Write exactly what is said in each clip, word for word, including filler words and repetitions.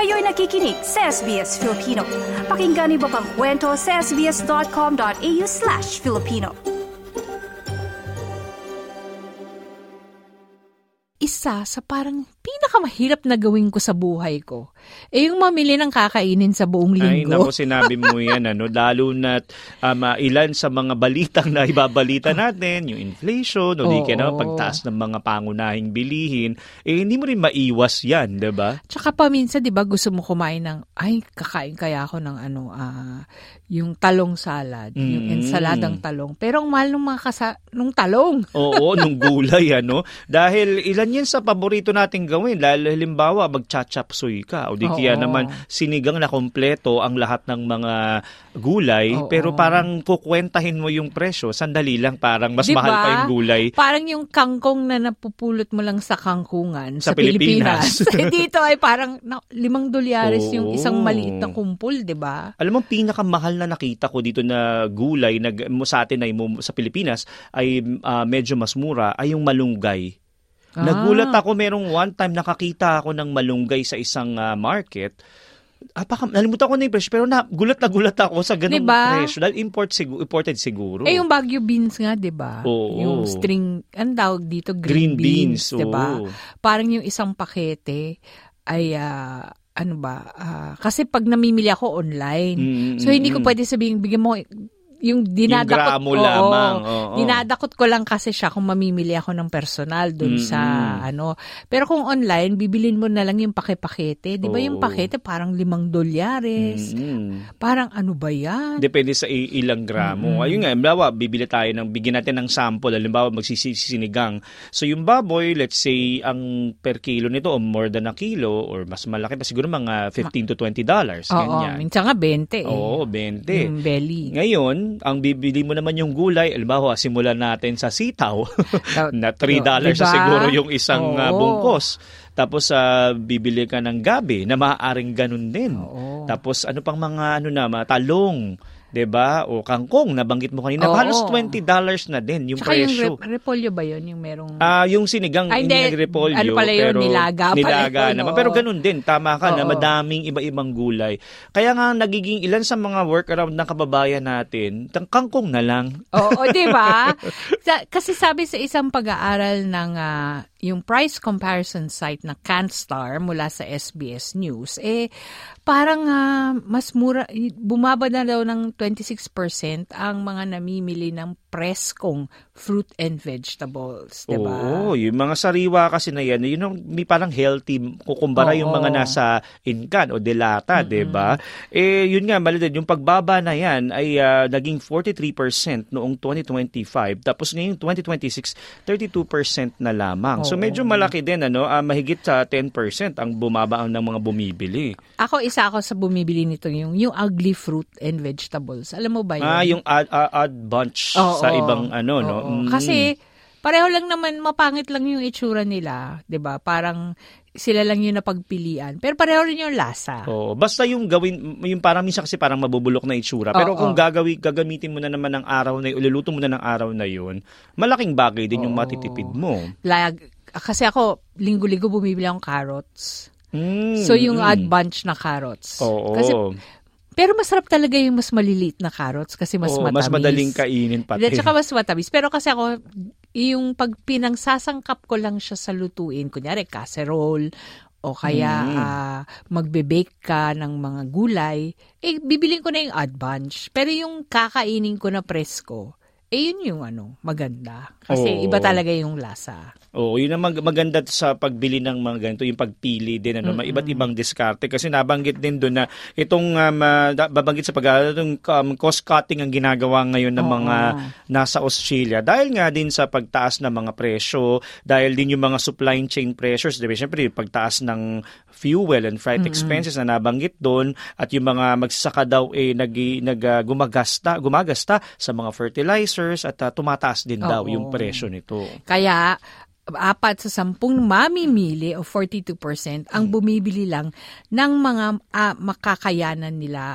Kayo'y nakikinig sa S B S Filipino. Pakinggan niyo pa ang kwento sa sbs.com.au slash Filipino. Isa sa parang pinakamahirap na gawin ko sa buhay ko, eh yung mamili ng kakainin sa buong linggo. Ay, naku, sinabi mo yan, ano, lalo na um, uh, ilan sa mga balitang na ibabalita natin, yung inflation, o di kaya na pagtaas ng mga pangunahing bilihin, eh hindi mo rin maiwas yan, di ba? Tsaka paminsan, di ba, gusto mo kumain ng, ay, kakain kaya ako ng ano, ah, yung talong salad, mm. yung ensaladang talong. Pero ang mahal ng mga kasa- nung talong. Oo, nung gulay, ano. Dahil ilan yan sa paborito nating gawin. Dahil halimbawa, mag-chop suey ka. O di kaya naman sinigang na kompleto ang lahat ng mga gulay. Oo. Pero parang kukwentahin mo yung presyo. Sandali lang, parang mas diba? Mahal pa yung gulay. Parang yung kangkong na napupulot mo lang sa kangkungan sa, sa Pilipinas. Pilipinas. Dito ay parang na, limang dolyares yung isang maliit na kumpul, di ba? Alam mo, pinakamahal na nakita ko dito na gulay na sa atin ay sa Pilipinas ay uh, medyo mas mura ay yung malunggay. Ah. Nagulat ako, merong one time nakakita ako ng malunggay sa isang uh, market. Apaka, nalimutan ko na yung presyo, pero na, gulat na gulat ako sa ganung diba? Presyo. Dahil import, sigu, imported siguro. Eh, yung Baguio beans nga, di ba? Oo. Yung string, ang tawag dito, green green, beans, beans di ba? Parang yung isang pakete ay, uh, ano ba, uh, kasi pag namimili ako online, mm, so hindi ko pwede sabihin, bigyan mo, yung dinadakot, yung gramo oo, lamang. Oo. Dinadakot ko lang kasi siya kung mamimili ako ng personal dun mm-hmm. sa ano. Pero kung online, bibilin mo na lang yung pake-pakete. Di ba yung pakete parang limang dolyares? Mm-hmm. Parang ano ba yan? Depende sa ilang gramo. Mm-hmm. Ayun nga, halimbawa, bibili tayo ng, bigyan natin ng sample. Halimbawa, magsisinigang. So yung baboy, let's say, ang per kilo nito, o more than a kilo, or mas malaki pa, siguro mga fifteen to twenty dollars. Oo, minsan nga twenty eh. Oo, twenty. Yung belly. Ngayon, ang bibili mo naman yung gulay, alimbawa, simulan natin sa sitaw na three dollars diba? Siguro yung isang uh, bungkos. Tapos uh, bibili ka ng gabi na maaaring ganun din. Oo. Tapos ano pang mga ano na, mga talong, 'di ba? O kangkong, nabanggit mo kanina. Oo. Halos twenty dollars na din yung tsaka presyo. Yung rep- repolyo ba yun? Yung merong... Ah, uh, yung sinigang, ay, hindi repolyo. Ano pala yun? Pero nilaga pala nilaga yun. naman. Pero ganun din, tama ka Oo. na madaming iba-ibang gulay. Kaya nga nagiging ilan sa mga workaround ng kababayan natin, kangkong na lang. Oo, 'di ba? Kasi sabi sa isang pag-aaral ng uh, yung price comparison site na CanStar mula sa S B S News, eh parang uh, mas mura, bumaba na daw ng twenty-six percent ang mga namimili ng preskong fruit and vegetables, diba? Oo, yung mga sariwa kasi na yan, yun yung may parang healthy, kukumbara Oo. Yung mga nasa incan o delata, mm-hmm. diba? Eh, yun nga, mali din, yung pagbaba na yan ay uh, naging forty-three percent noong twenty twenty-five, tapos ngayong twenty twenty-six, thirty-two percent na lamang. Oo. So medyo malaki din, ano, uh, mahigit sa ten percent ang bumaba ng mga bumibili. Ako, isa ako sa bumibili nito, yung, yung ugly fruit and vegetables. Alam mo ba yun? Ah, yung odd, uh, odd bunch Oo. Sa ibang ano, Oo. No? Mm. Kasi pareho lang naman, mapangit lang yung itsura nila, 'di ba? Parang sila lang yung napagpilian. Pero pareho rin yung lasa. Oo, basta yung gawin, yung parang minsan kasi parang mabubulok na itsura. Pero Oo. Kung gagawi, gagamitin mo na naman ng araw na yun, ululuto mo na ng araw na yun, malaking bagay din Oo. Yung matitipid mo. Lag, kasi ako, linggo-linggo bumibili akong carrots. Mm, so yung mm. odd bunch na carrots. Oo. Kasi pero masarap talaga yung mas maliliit na carrots kasi mas Oo, matamis. Mas madaling kainin pati. At saka mas matamis. Pero kasi ako, yung pag pinangsasangkap ko lang siya sa lutuin, kunyari casserole, o kaya mm. uh, magbe-bake ka ng mga gulay, eh bibiling ko na yung odd bunch. Pero yung kakainin ko na presko, eh yun yung ano, maganda. Kasi Oo. Iba talaga yung lasa. Oo, yun ang mag- maganda sa pagbili ng mga ganito, yung pagpili din, ano, mm-hmm. iba't ibang diskarte. Kasi nabanggit din doon na itong, um, uh, babanggit sa pag itong um, cost-cutting ang ginagawa ngayon ng Oo. Mga nasa Australia. Dahil nga din sa pagtaas ng mga presyo, dahil din yung mga supply chain pressures, diba? Siyempre, yung pagtaas ng fuel and freight mm-hmm. expenses na nabanggit doon, at yung mga magsasaka daw eh, nag, nag, uh, gumagasta, gumagasta sa mga fertilizers at uh, tumataas din Oo. Daw yung presyo nito. Kaya, apat sa sampung mamimili o forty-two percent ang bumibili lang ng mga uh, makakayanan nila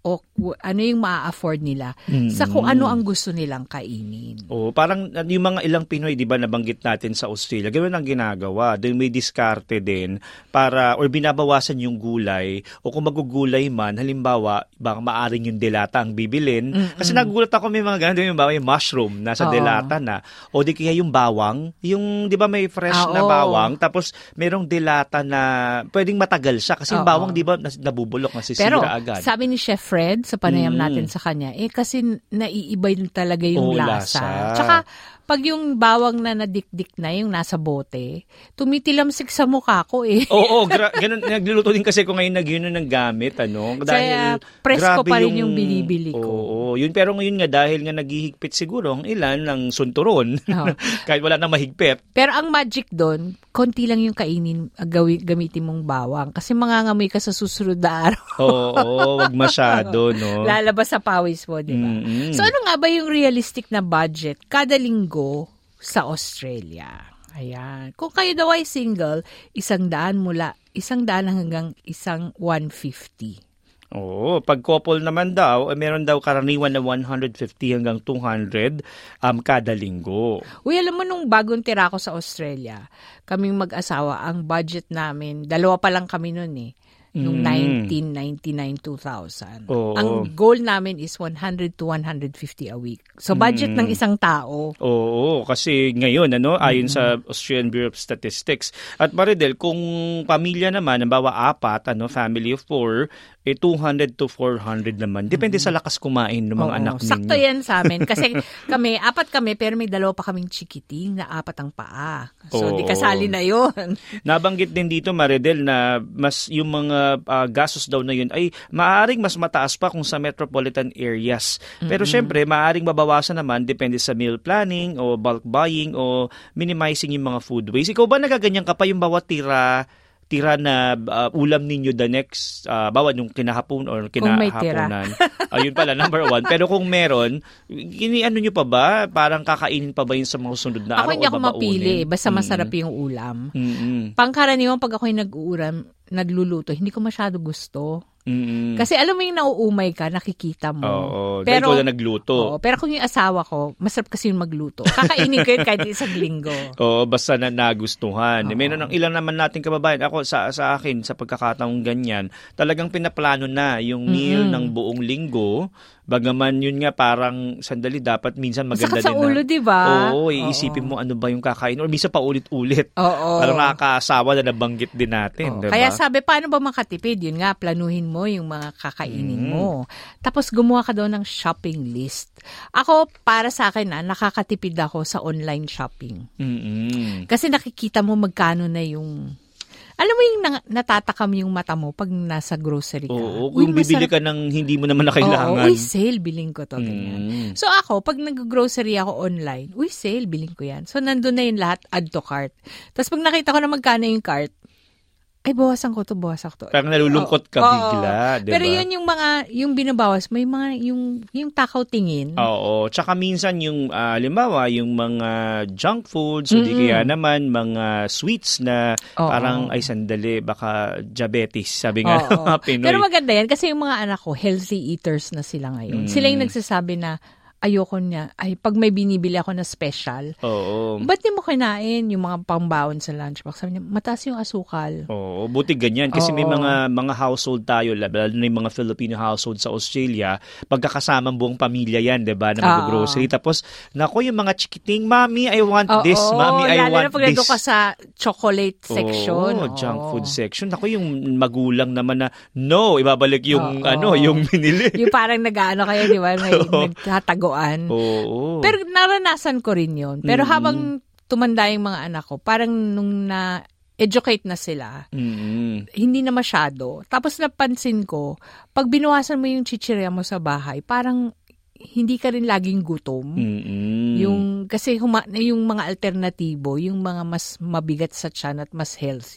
o ano yung maa-afford nila Mm-hmm. sa kung ano ang gusto nilang kainin. Oh, parang uh, yung mga ilang Pinoy, 'di ba, nabanggit natin sa Australia, ganoon ang ginagawa. Doon may diskarte din para or binabawasan yung gulay o kung magugulay man, halimbawa, baka maaring yung delata ang bibilin. Mm-hmm. Kasi nagugulat ako may mga ganun, yung, yung mushroom nasa Oo. delata na. O di kaya yung bawang, yung 'di ba may fresh Ah, na oo. bawang tapos merong delata na pwedeng matagal siya kasi yung Oo. bawang 'di ba nas- nabubulok, nasisira Pero agad. sabi ni Chef Fred sa panayam Mm. natin sa kanya, eh kasi naiiba yun talaga yung Oo, lasa. lasa. Tsaka pag yung bawang na nadikdik na yung nasa bote, tumitilamsik sa mukha ko eh. Oo, gra- ganun, nagluluto din kasi ko ngayon na yun ng gamit, ano? Dahil Kaya presko grabe pa rin yung binibili ko. Oo, yun. Pero ngayon nga, dahil nga naghihigpit siguro ang ilan ng sunturon, Oo. kahit wala nang mahigpit. Pero ang magic doon, konti lang yung kainin, ah, gawi, gamitin mong bawang. Kasi mangangamoy ka sa susunod na araw. Oo, wag masyado, no? Lalabas sa pawis mo, di ba? Mm-mm. So ano nga ba yung realistic na budget kada linggo sa Australia? Ayan. Kung kayo daw ay single, isang daan mula isang daan hanggang isang one fifty. Oo, pag couple naman daw, eh, meron daw karaniwan na one fifty hanggang two hundred um, kada linggo. Uy, alam mo nung bagong tira ko sa Australia, kaming mag-asawa, ang budget namin, dalawa pa lang kami nun eh. Nung Mm. nineteen ninety-nine two thousand. Oo. Ang goal namin is one hundred to one fifty a week. So budget Mm. ng isang tao. Oo, kasi ngayon, ano, ayon sa Australian Bureau of Statistics. At Maridel, kung pamilya naman, halimbawa apat, ano, family of four, eh two hundred to four hundred naman. Depende sa lakas kumain ng mga Oo, anak ninyo. sakto yan sa amin. Kasi kami, apat kami, pero may dalawa pa kaming chikiting na apat ang paa. So, Oo. di kasali na yun. Nabanggit din dito, Maridel, na mas yung mga ah, gastos daw na yun ay maaaring mas mataas pa kung sa metropolitan areas. Pero syempre, maaaring mabawasan naman depende sa meal planning o bulk buying o minimizing yung mga food waste. Ikaw ba nagaganyan ka pa yung bawat tira tira na uh, ulam ninyo the next, uh, bawat yung kinahapon or Kung may tira. kinahaponan? Ayun pala, number one. Pero kung meron, ini-ano nyo pa ba? Parang kakainin pa ba yun sa mga sunod na Ako araw hindi o ako babaunin? mapili. Basta Mm-mm. masarap yung ulam. Mm-mm. Pangkaraniwan, pag ako'y nag-uuram, nagluluto, hindi ko masyado gusto. Mm-mm. Kasi alam mo yung nauumay ka, nakikita mo. Oo, pero, dahil ikaw na nagluto. Oo, pero kung yung asawa ko, masarap kasi yung magluto. Kakainin ko yun kahit isang linggo. Oo, basta na nagustuhan. Oo. Meron ng ilan naman nating kababayan. Ako, sa sa akin, sa pagkakataong ganyan, talagang pinaplano na yung meal Mm-mm. ng buong linggo. Bagaman yun nga parang sandali, dapat minsan maganda Sakit sa din ulo, na. di ba? Oo, iisipin mo ano ba yung kakain. Or minsan paulit-ulit. Oo. Parang nakakaasawa na nabanggit din natin. Oo. Diba? Kaya sabi, paano ba makatipid? Yun nga, planuhin mo yung mga kakainin Mm. mo. Tapos gumawa ka daw ng shopping list. Ako, para sa akin, na nakakatipid ako sa online shopping. Mm-mm. Kasi nakikita mo magkano na yung... Alam mo yung na- natatakam yung mata mo pag nasa grocery ka. Oo, Uy, kung bibili masarap- ka ng hindi mo naman na kailangan. Oo, uy, sale, biling ko to. Ganyan. Mm. So ako, pag nag-grocery ako online, uy, sale, biling ko yan. So nandun na yung lahat, add to cart. Tapos pag nakita ko na magkano yung cart, ay, bawasan ko to, bawasan ko to. Parang nalulungkot ka Oo. bigla, diba? Pero yun yung mga, yung binabawas, may mga, yung, yung takaw tingin. Oo. Tsaka minsan yung, uh, halimbawa, yung mga junk foods, o di Mm-mm. kaya naman mga sweets na Oo. parang, ay sandali, baka diabetes, sabi nga ng Oo. mga Pinoy. Pero maganda yan kasi yung mga anak ko, healthy eaters na sila ngayon. Mm. Sila yung nagsasabi na, ayoko niya, ay pag may binibili ako na special, Oo. ba't di mo kinain yung mga pambawon sa lunchbox? Sabi niya, mataas yung asukal. Oo, buti ganyan. Kasi may Oo. mga mga household tayo, lalo na yung mga Filipino household sa Australia, pagkakasamang buong pamilya yan, di ba, na Oo. mag-grocery. Tapos, nako, yung mga chikiting, Mommy, I want Oo, this. Mommy, I lalo want na pag nandun this. ka sa chocolate section. Oo, junk Oo. food section. Ako yung magulang naman na, no, ibabalik yung, Oo. ano, yung binili. Yung parang nag-ano kayo, di ba? May Oo. nagtataguan. Oo. Pero naranasan ko rin yun. Pero Mm-mm. habang tumanda yung mga anak ko, parang nung na-educate na sila, Mm-mm. hindi na masyado. Tapos napansin ko, pag binawasan mo yung chichirya mo sa bahay, parang hindi ka rin laging gutom. Mm-mm. Yung kasi huma, yung mga alternatibo, yung mga mas mabigat sa tiyan at mas healthy.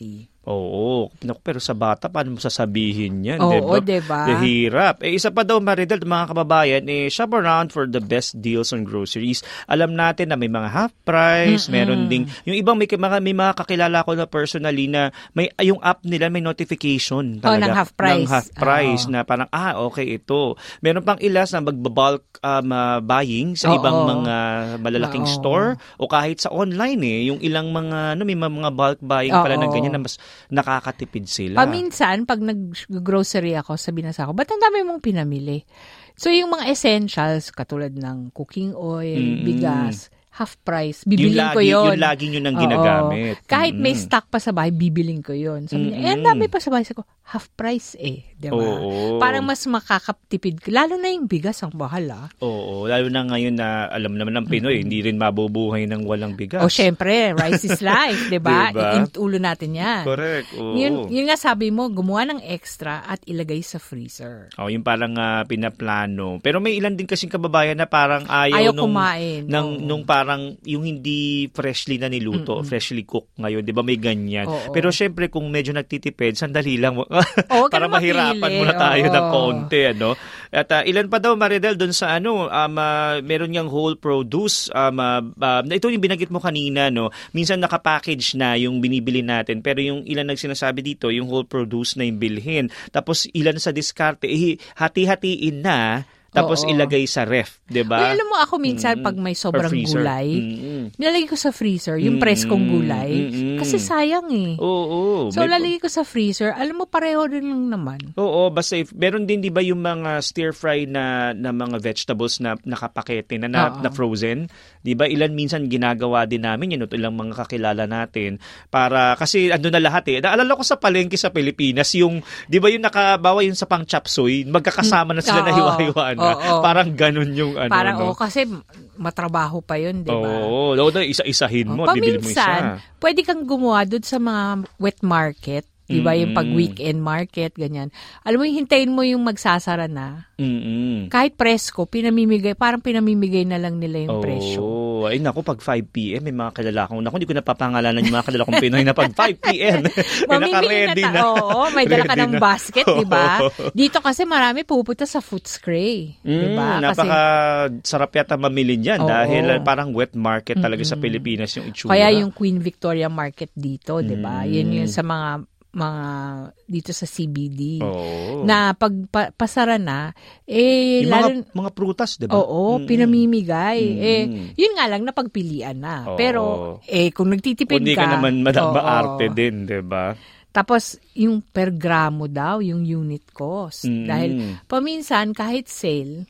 Oo. Naku, pero sa bata, paano mo sasabihin yan? Oo, diba? diba? Hirap. Eh, isa pa daw, Maridel, mga kababayan, eh, shop around for the best deals on groceries. Alam natin na may mga half price, Mm-mm. meron ding, yung ibang may mga, may mga kakilala ko na personally na may, yung app nila may notification talaga. Oh, ng half price. Ng half price Oo. na parang, ah, okay, ito. Meron pang ilas na magbabulk um, uh, buying sa Oo. ibang mga malalaking Oo. store o kahit sa online eh. Yung ilang mga, ano, may mga bulk buying pala na Oo. ganyan na mas nakakatipid sila. Paminsan, pag nag-grocery ako, sabi na sa ako, ba't ang dami mong pinamili? So, yung mga essentials, katulad ng cooking oil, Mm-mm. bigas, half price, yung bibiling lagi, ko yun. Yung lagi nyo nang ginagamit. Oo. Kahit may Mm-mm. stock pa sa bahay, bibiling ko yun. Sabi niya, eh, ang Mm-mm. dami pa sa bahay. Sabi ko, half price eh. Diba? Oo. Parang mas makakatipid. Lalo na yung bigas, ang bahal ah. Oo, lalo na ngayon na alam naman ng Pinoy, hindi rin mabubuhay ng walang bigas. O syempre, rice is life, diba? Diba? Iinit ulo natin yan. Correct. Oo. Yun, yun nga sabi mo, gumawa ng extra at ilagay sa freezer. Oh, yung parang ah, pinaplano. Pero may ilan din kasing kababayan na parang ayaw, Ayaw nung, kumain. ng, Oo. nung parang yung hindi freshly na niluto, freshly cooked ngayon. Di ba may ganyan? Oo. Pero syempre kung medyo nagtitipid, sandali lang. Oo, huwag ka para na mahirapan mapili. muna tayo Oo. ng konti. Ano? At ah, ilan pa daw, Maridel, doon sa ano, um, ah, meron niyang whole produce. Um, ah, ah, ito yung binanggit mo kanina, no? Minsan nakapackage na yung binibili natin. Pero yung ilan nagsinasabi dito, yung whole produce na yung bilhin. Tapos ilan sa diskarte, eh, hati-hatiin na. Tapos Oo. ilagay sa ref, 'di ba? Uy, alam mo ako minsan, Mm-mm. pag may Or sobrang freezer. gulay, Mm-mm. nilalagay ko sa freezer, yung Mm-mm. preskong gulay. Mm-mm. Kasi sayang eh. Oo. So, may- lalagay ko sa freezer. Alam mo, pareho rin lang naman. Oo, basta if, meron din 'di ba yung mga stir fry na na mga vegetables na nakapakete na na, Oo. na frozen, 'di ba? Ilan minsan ginagawa din namin yun, ito ilang mga kakilala natin para kasi ando na lahat eh. Naalala ko sa palengke sa Pilipinas yung 'di ba yung nakabawa yung sa pang chop suey, magkakasama na sila Oo. na hiwa-hiwa na. Oo. Parang ganun yung ano, Parang, no? oh, kasi matrabaho pa yun, di ba? Oo, oh, isa-isahin mo, Oh, bibili mo paminsan, isa. pwede kang gumawa doon sa mga wet market. Di ba? Yung pag Mm-mm. weekend market, ganyan. Alam mo, hintayin mo yung magsasara na. Mm-mm. Kahit presko, pinamimigay, parang pinamimigay na lang nila yung presyo. Oh, ay naku, pag five p.m. may mga kilala akong, naku, hindi ko napapangalanan yung mga kilala kong Pinoy na pag five p.m. may Mamimili naka-ready na. na. ta- Oo, may dala ka Ready ng na. basket, di ba? Dito kasi marami pupunta sa Footscray. Di ba? Mm, Kasi napaka sarap yata mamili Oo. dyan dahil parang wet market talaga sa Pilipinas yung itsura. kaya yung Queen Victoria Market dito, di ba? Mm. Yun yung sa mga mga dito sa C B D. Oo. Na pag pa- pasara na, eh, yung lalo, mga, mga prutas, di ba? oo, Mm. pinamimigay. Mm. Eh, yun nga lang, napagpilian na. Oo. Pero, eh, kung nagtitipid Kundi ka, ka naman mada- oo. maarte din, di ba? Tapos, yung per gramo daw, yung unit cost. Mm. Dahil, paminsan, kahit sale,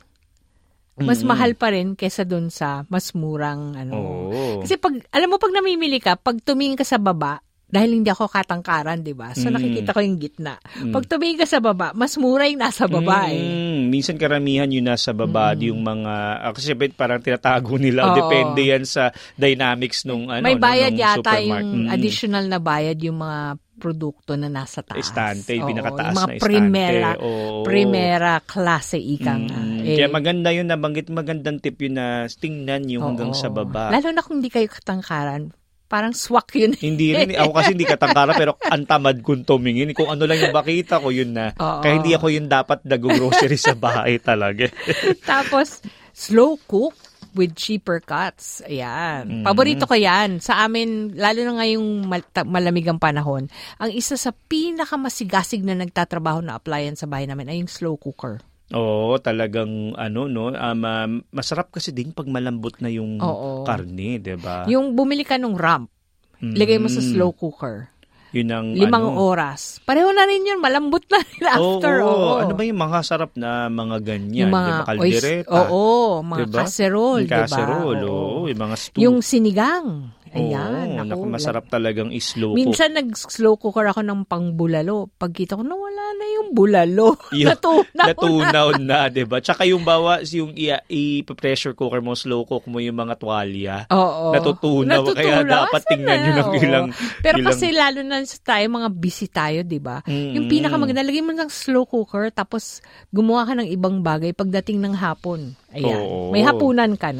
mas Mm. mahal pa rin kesa dun sa mas murang, ano. Oo. Kasi pag, alam mo, pag namimili ka, pag tumingin ka sa baba, dahil hindi ako katangkaran, di ba? So, Mm. nakikita ko yung gitna. Mm. Pag tumingin ka sa baba, mas mura yung nasa baba eh. Mm, minsan karamihan yun nasa baba yung mga ah, kasi bet parang tinatago nila. Oo. Depende yan sa dynamics nung ano May no, bayad nung yata supermarket. yung Mm. additional na bayad yung mga produkto na nasa taas. Estante, yung Oo, pinakataas yung mga na estante. primera, Oo. primera klase ika nga. Mm, Eh, Kaya maganda yun, nabanggit magandang tip yun na tingnan yung hanggang oo. sa baba. Lalo na kung hindi kayo katangkaran, parang swak yun. Hindi rin. Ako kasi hindi katangkara pero ang tamad kong tumingin. Kung ano lang yung makita ko, yun na. Oo. Kaya hindi ako yung dapat nag-grocery sa bahay talaga. Tapos, slow cook with cheaper cuts. Ayan. Mm. Paborito ko yan. Sa amin, lalo na ngayong mal- ta- malamig ang panahon, ang isa sa pinakamasigasig na nagtatrabaho na appliance sa bahay namin ay yung slow cooker. Oo, talagang ano no, um, um, masarap kasi din pag malambot na yung Oo. karne, 'di ba? Yung bumili ka nung ramp, Mm. ilagay mo sa slow cooker. Yun ang Limang ano. oras. Pareho na rin yun. Malambot na rin after. Oo, Oo. ano ba yung mga sarap na mga ganyan? Yung mga Di ba? Kaldereta. oys- Oo, mga Diba? casserole. Yung casserole, diba? oo. Yung mga stew. Yung sinigang. Ayan. Oo, naku, naku, masarap talagang islow cook. Minsan nag-slow cooker ako ng pangbulalo. Pagkita ko, nawala na yung bulalo. Yung Natunaw na. natunaw na, di ba? Tsaka yung bawa, yung i- i-pressure cooker mo, slow cook mo yung mga tuwalya. Oo. Natutunaw. Kaya dapat Asan tingnan na? nyo ng Oo. ilang... Pero ilang- kasi lalo na sa tayo, mga busy tayo, di ba? Mm-mm. Yung pinakamaganda, lagay mo ng slow cooker, tapos gumawa ka ng ibang bagay pagdating ng hapon. Ayan. Oo. May hapunan ka na.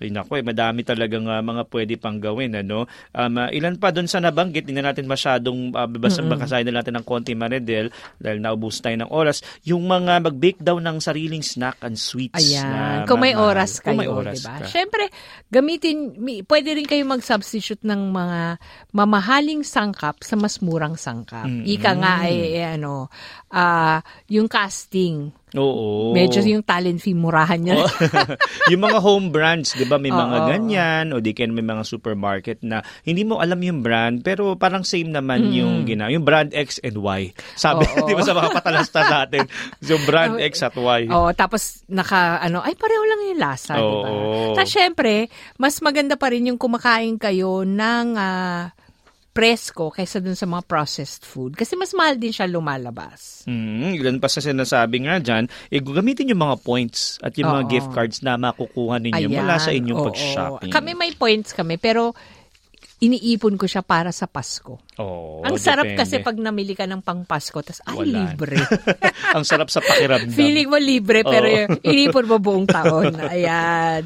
Ay naku, eh, madami talagang uh, mga pwede pang gawin. Ano? Um, uh, ilan pa doon sa nabanggit, hindi na natin masyadong uh, basa-basahin na natin ng konti, Maridel, dahil naubos tayo ng oras. Yung mga mag-bake daw ng sariling snack and sweets. Ayan. Na Kung may mahal. oras kayo, Kung may oras diba? ka. Siyempre, gamitin, pwede rin kayo mag-substitute ng mga mamahaling sangkap sa mas murang sangkap. Mm-hmm. Ika nga ay, eh, ano, uh, yung casting. Oo. Medyo yung talent fee, murahan niya. Yung mga home brands, di ba, may mga Oo. ganyan, o di kaya may mga supermarket na hindi mo alam yung brand, pero parang same naman mm. yung ginawa. Yung brand X and Y. Sabi, di ba, sa mga patalasta sa atin, yung brand X at Y. Oo, tapos naka, ano, ay pareho lang yung lasa, di ba? Oo. Tapos syempre, mas maganda pa rin yung kumakain kayo ng uh, presko kaysa dun sa mga processed food. Kasi mas mahal din siya lumalabas. Mm, ilan pa sa sinasabi nga dyan, eh, gamitin yung mga points at yung mga Oo. gift cards na makukuha ninyo Ayan, mula sa inyong oo. pag-shopping. Kami may points kami, pero iniipon ko siya para sa Pasko. Oh, Ang sarap depende. kasi pag namili ka ng pang Pasko, tas ay, Wala. libre. Ang sarap sa pakiramdam. Feeling mo libre, pero Oo. inipon mo buong taon. Ayan.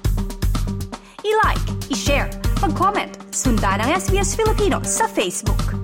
I-like, i-share, mag-comment, sundan ang S B S Filipino sa Facebook.